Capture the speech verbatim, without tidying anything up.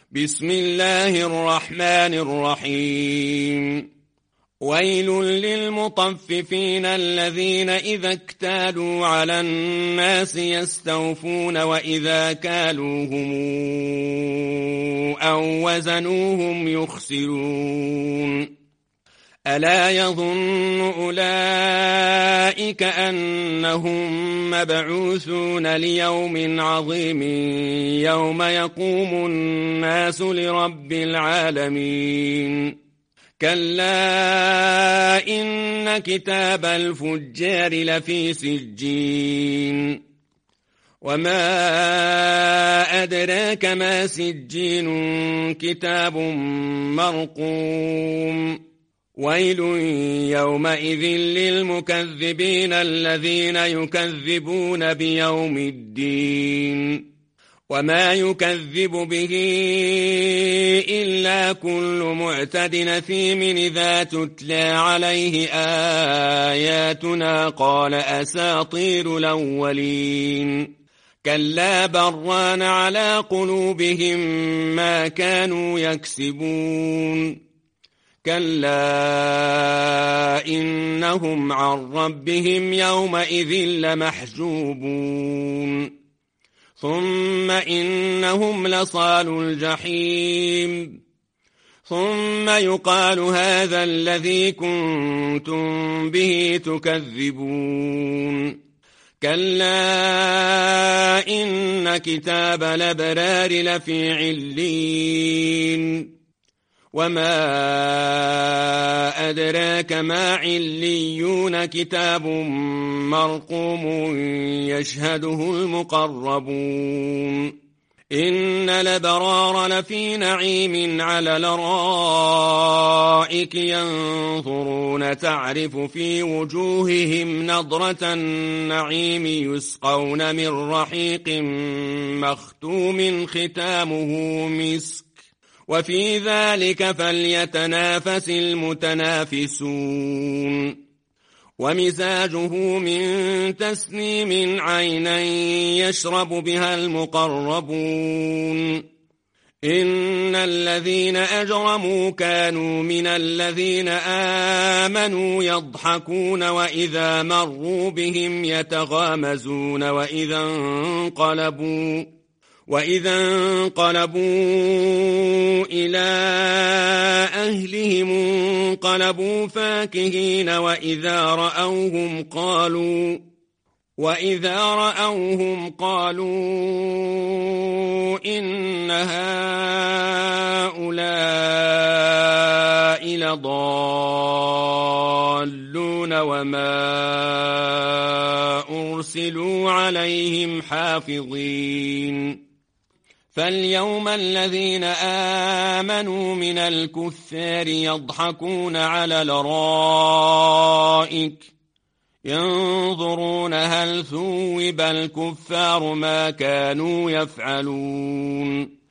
بسم الله الرحمن الرحيم. ويل للمطففين الذين إذا اكتالوا على الناس يستوفون وإذا كالوهم أو وزنوهم يخسرون. ألا يظن أولئك أنهم مبعوثون ليوم عظيم يوم يقوم الناس لرب العالمين. كلا إن كتاب الفجار لفي سجين. وما أدراك ما سجين كتاب مرقوم. ويل يومئذ للمكذبين الذين يكذبون بيوم الدين. وما يكذب به إلا كل معتد أثيم إذا تتلى عليه آياتنا قال أساطير الأولين. كلا بران على قلوبهم ما كانوا يكسبون. كلا إنهم عن ربهم يومئذ لمحجوبون. ثم إنهم لصالو الجحيم. ثم يقال هذا الذي كنتم به تكذبون. كلا إن كتاب الأبرار لفي علين. وما أدراك ما عليون كتاب مرقوم يشهده المقربون. إن الأبرار لفي نعيم على الأرائك ينظرون تعرف في وجوههم نضرة النعيم يسقون من رحيق مختوم ختامه مسك وفي ذلك فليتنافس المتنافسون. ومزاجه من تسنيم عينا يشرب بها المقربون. إن الذين أجرموا كانوا من الذين آمنوا يضحكون وإذا مروا بهم يتغامزون وإذا انقلبوا وإذا انقلبوا إلى أهلهم انقلبوا فاكهين وإذا رأوهم قالوا وإذا رأوهم قالوا إن هؤلاء لضالون وما أرسلوا عليهم حافظين. فاليوم الذين آمنوا من الكفار يضحكون على الأرائك ينظرون هل ثوب الكفار ما كانوا يفعلون.